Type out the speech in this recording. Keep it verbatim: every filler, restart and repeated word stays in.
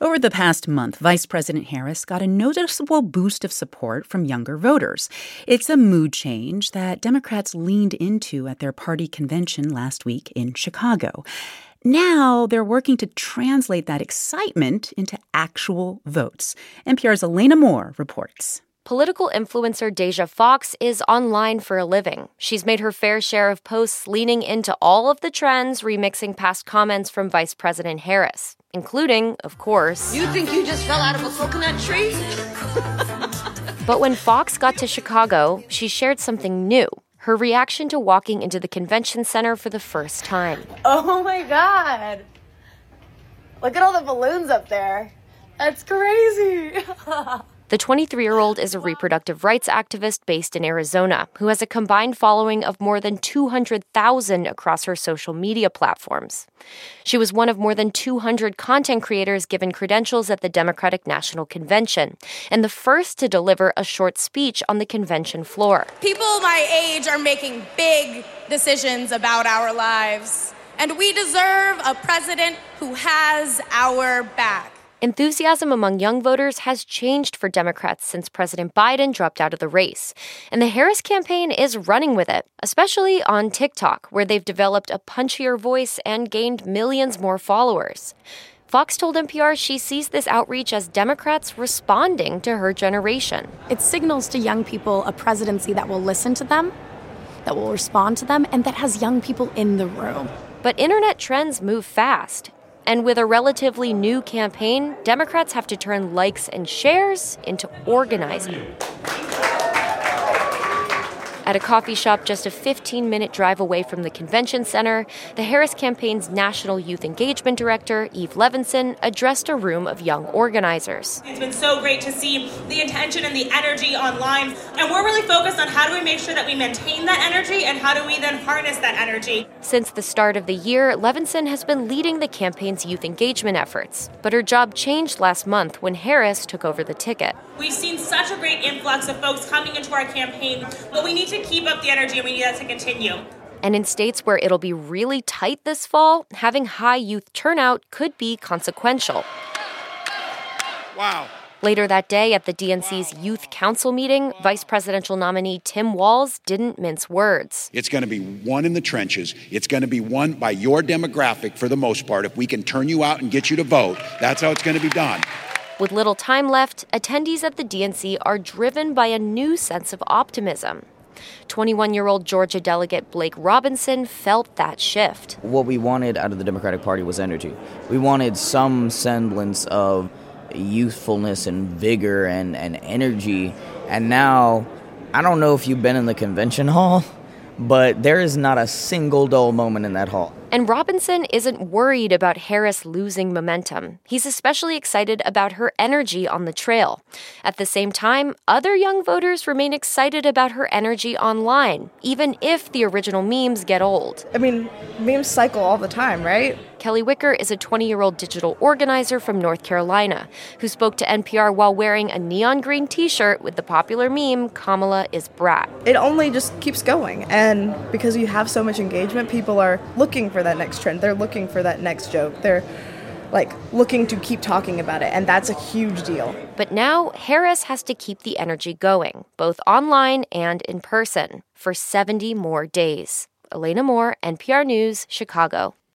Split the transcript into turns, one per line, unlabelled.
Over the past month, Vice President Harris got a noticeable boost of support from younger voters. It's a mood change that Democrats leaned into at their party convention last week in Chicago. Now they're working to translate that excitement into actual votes. N P R's Elena Moore reports.
Political influencer Deja Fox is online for a living. She's made her fair share of posts leaning into all of the trends, remixing past comments from Vice President Harris, including, of course,
"You think you just fell out of a coconut tree?"
But when Fox got to Chicago, she shared something new. Her reaction to walking into the convention center for the first time.
Oh my God. Look at all the balloons up there. That's crazy.
The twenty-three-year-old is a reproductive rights activist based in Arizona who has a combined following of more than two hundred thousand across her social media platforms. She was one of more than two hundred content creators given credentials at the Democratic National Convention and the first to deliver a short speech on the convention floor.
People my age are making big decisions about our lives, and we deserve a president who has our back.
Enthusiasm among young voters has changed for Democrats since President Biden dropped out of the race. And the Harris campaign is running with it, especially on TikTok, where they've developed a punchier voice and gained millions more followers. Fox told N P R she sees this outreach as Democrats responding to her generation.
It signals to young people a presidency that will listen to them, that will respond to them, and that has young people in the room.
But internet trends move fast. And with a relatively new campaign, Democrats have to turn likes and shares into organizing. At a coffee shop just a fifteen-minute drive away from the convention center, the Harris campaign's National Youth Engagement Director, Eve Levinson, addressed a room of young organizers.
It's been so great to see the attention and the energy online, and we're really focused on how do we make sure that we maintain that energy and how do we then harness that energy.
Since the start of the year, Levinson has been leading the campaign's youth engagement efforts, but her job changed last month when Harris took over the ticket.
We've seen such a great influx of folks coming into our campaign, but we need to keep up the energy and we need that to continue.
And in states where it'll be really tight this fall, having high youth turnout could be consequential.
Wow.
Later that day at the D N C's Youth Council meeting, Vice Presidential nominee Tim Walz didn't mince words.
It's going to be won in the trenches. It's going to be won by your demographic for the most part. If we can turn you out and get you to vote, that's how it's going to be done.
With little time left, attendees at the D N C are driven by a new sense of optimism. twenty-one-year-old Georgia delegate Blake Robinson felt that shift.
What we wanted out of the Democratic Party was energy. We wanted some semblance of youthfulness and vigor and, and energy. And now, I don't know if you've been in the convention hall, but there is not a single dull moment in that hall.
And Robinson isn't worried about Harris losing momentum. He's especially excited about her energy on the trail. At the same time, other young voters remain excited about her energy online, even if the original memes get old.
I mean, memes cycle all the time, right?
Kelly Wicker is a twenty-year-old digital organizer from North Carolina who spoke to N P R while wearing a neon green t-shirt with the popular meme, Kamala is Brat.
It only just keeps going. And because you have so much engagement, people are looking for that next trend. They're looking for that next joke. They're like looking to keep talking about it. And that's a huge deal.
But now Harris has to keep the energy going, both online and in person, for seventy more days. Elena Moore, N P R News, Chicago.